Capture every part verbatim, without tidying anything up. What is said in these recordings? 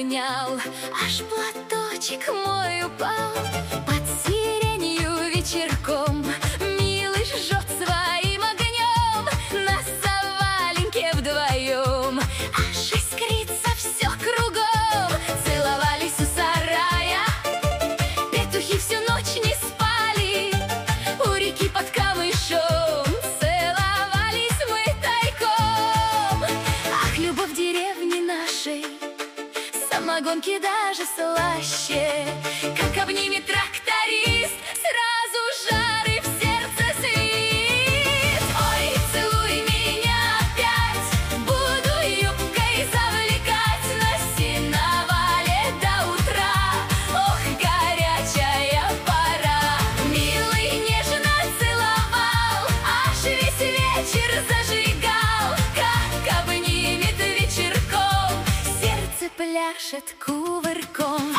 обнял, аж платочек мой упал. Под сиренью вечерком милый жжет своим огнем. На заваленке вдвоем аж искрится все кругом. Целовались у сарая, петухи всю ночь не спали. У реки под камышом целовались мы тайком. Ах, любовь в деревне нашей, самогонки даже слаще. Как обнимет тракторист, сразу жары в сердце свист. Ой, целуй меня опять, буду юбкой завлекать на сеновале до утра. Ох, горячая пора. Милый нежно целовал, аж весь вечер зажигал. Как обнимет вечерком, сердце пляшет кувырком.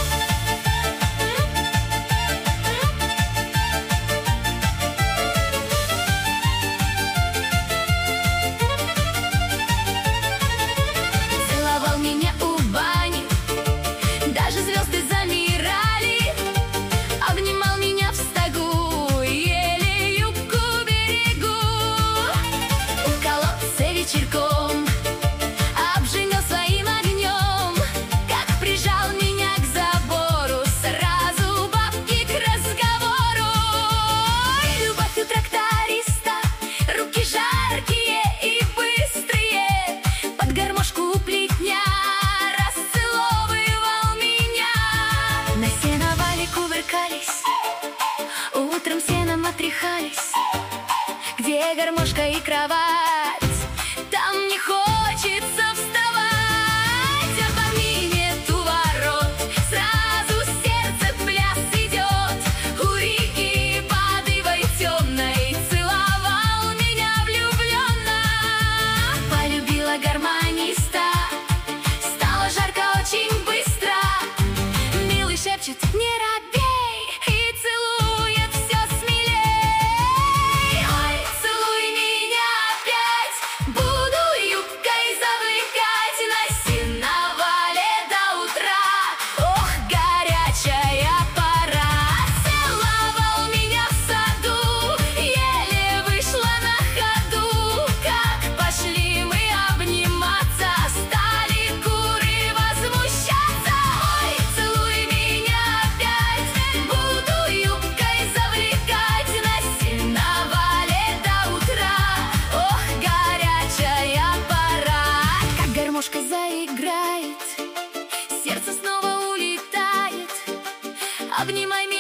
Целовал меня у бани, даже звезды замирали. Обнимал меня в стогу, еле юбку берегу. У колодца вечерком обжигал своим огнем. Как прижал меня к забору, сразу бабки к разговору. Любовь у тракториста, руки жаркие и быстрые. Под гармошку плетня расцеловывал меня. На сеновале кувыркались, утром сеном отряхались. Где гармошка и кровать, там не хочется вставать. Обнимет у ворот, сразу сердце в пляс идет. У реки под ивой темной целовал меня влюбленно. Полюбила гармониста, стало жарко очень быстро. Милый шепчет: не робей, и целует все смелей. Ой, целуй меня опять, буду юбкой завлекать на сеновале до утра. Ох, горячая пора. Целовал меня в саду, еле вышла на ходу. Как пошли мы обниматься, стали куры возмущаться. Ой, целуй меня опять, буду юбкой завлекать на сеновале до утра. Ох, горячая пора. Как гармошка заиграет, сердце снова улетает. Обнимай меня.